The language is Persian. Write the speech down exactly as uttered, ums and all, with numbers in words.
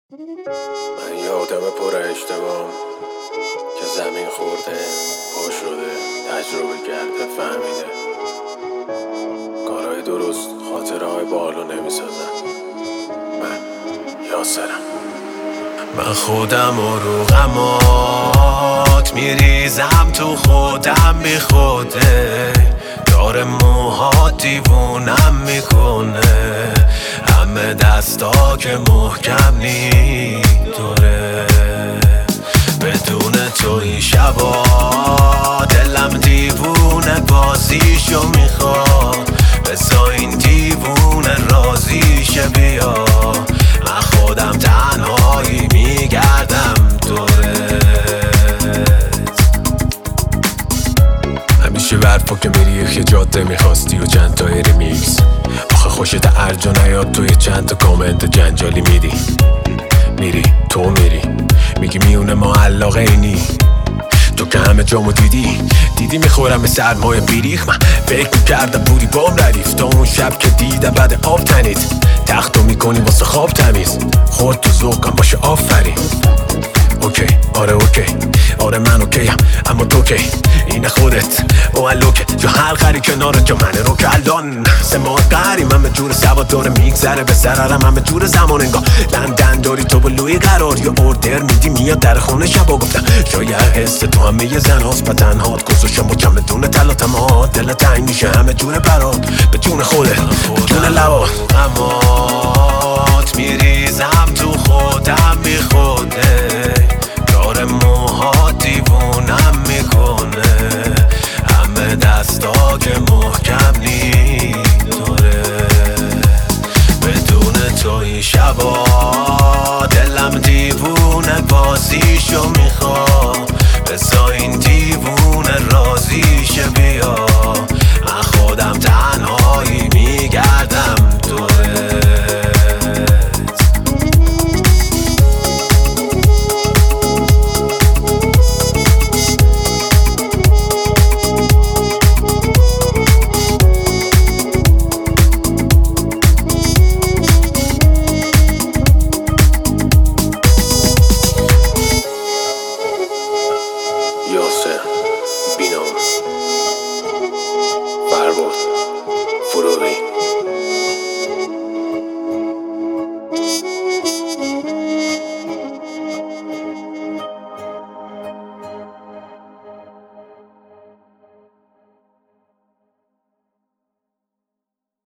من یه آدم پر اشتباهم که زمین خورده، پا شده، تجربه کرده، فهمیده کارهای درست خاطره های بالو نمیسازن. من یاسرم. من خودم و رو غمات میریزم تو خودم بی خوده، دار موهات دیوونم میکنه، همه دستا که محکم نی دوره. بدون تو این شبا دلم دیوونه بازیشو میخواد، بسا این دیوونه رازیشه بیا. من خودم تنهایی میگردم دورت، همیشه برفا که میری یه جاده میخواستی و چند تا ریمیکس. آخه خوشت ارجا نیاد توی چند تا کامنت جنجالی میری میری تو میری میگی میونه ما علاقه اینی. تو که همه جامو دیدی دیدی میخورم به سرمایه بیریخ. من فکر میکردم بودی بام ردیف تا اون شب که دیده بعد آب تنید تختو میکنی واسه خواب تمیز. خورد تو ذوقم باشه آفرین. اوکی آره اوکی آره من اوکیم اما تو کی این خودت اولوکه جو هر خری کنارت جو منه رو کلدان. سه ماه قهریم همه جور سواد داره میگذره به ضررم همه جور زمان انگار لندن داری تو بلوی قرار یا اوردر میدی میاد در خونه شبا. گفتم شاید حس تو همه یه زن هاست با تنهات گذاشم و کم بدون تلاتمات دل تنگ میشه همه جور برات به جون خودت به جون لبات. غمات میریزم تو خودم بی خوده، دار موهات دیوونم میکنه، همه دستا که محکم نی دوره. بدون تو این شبا